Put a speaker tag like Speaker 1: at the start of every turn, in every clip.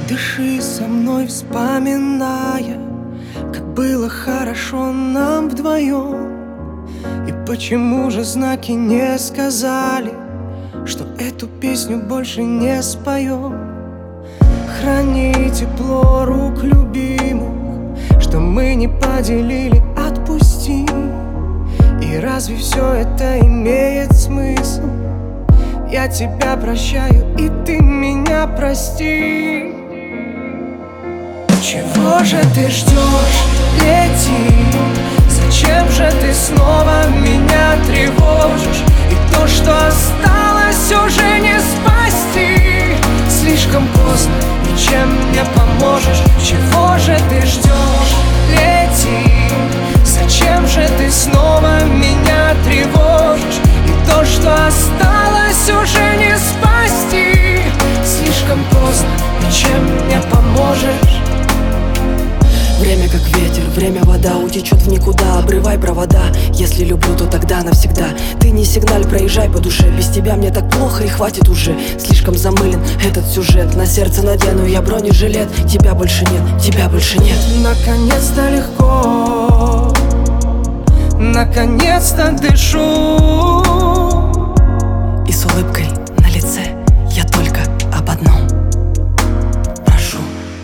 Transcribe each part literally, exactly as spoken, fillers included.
Speaker 1: Дыши со мной, вспоминая, как было хорошо нам вдвоем. И почему же знаки не сказали, что эту песню больше не споем? Храни тепло рук любимых, что мы не поделили, отпусти. И разве все это имеет смысл? Я тебя прощаю, и ты меня прости. Чего же ты ждешь? Лети. Зачем же ты снова меня тревожишь? И то, что осталось, уже не спасти. Слишком поздно, ничем не поможешь. Чего же ты ждешь? Лети. Зачем же ты снова меня тревожишь? И то, что осталось, уже не спасти. Слишком поздно, ничем не поможешь.
Speaker 2: Время как ветер, время вода, утечет в никуда. Обрывай провода, если люблю, то тогда навсегда. Ты не сигналь, проезжай по душе. Без тебя мне так плохо и хватит уже. Слишком замылен этот сюжет. На сердце надену я бронежилет. Тебя больше нет, тебя больше нет.
Speaker 1: Наконец-то легко, наконец-то дышу.
Speaker 2: И с улыбкой на лице я только об одном прошу.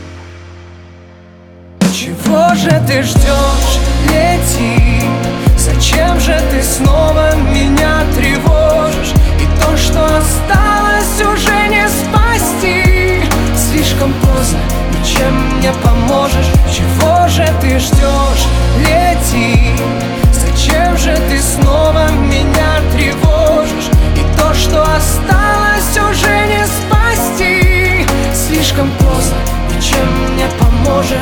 Speaker 1: Чего же ты ждешь? Лети. Зачем же ты снова меня тревожишь? И то, что осталось, уже не спасти. Слишком поздно, ничем не поможешь. Чего же ты ждешь? Лети. Зачем же ты снова меня тревожишь? И то, что осталось, уже не спасти. Слишком поздно, ничем не поможешь.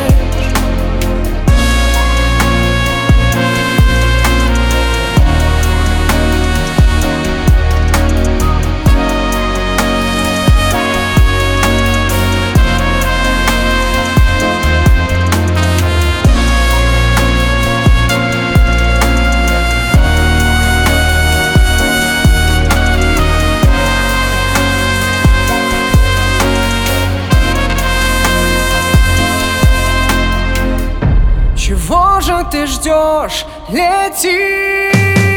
Speaker 1: Чего же ты ждешь? Лети.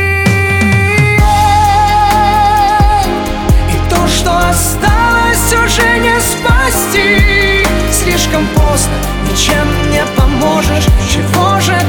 Speaker 1: И то, что осталось, уже не спасти. Слишком поздно, ничем не поможешь. Чего же